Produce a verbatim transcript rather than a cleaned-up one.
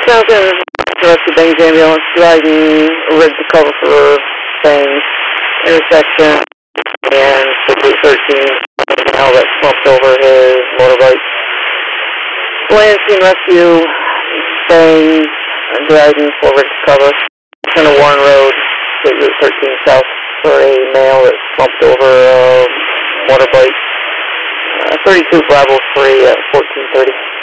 Falcon, Rescue Bangs Ambulance, driving, ready to cover for Bangs intersection, and Route thirteen, now that slumped over his motorbike. Lansing Rescue, Bangs, driving forward to cover, on a Warren Road, State Route thirteen South, for a male that slumped over a motorbike. Uh, thirty-two Bravo three at fourteen thirty.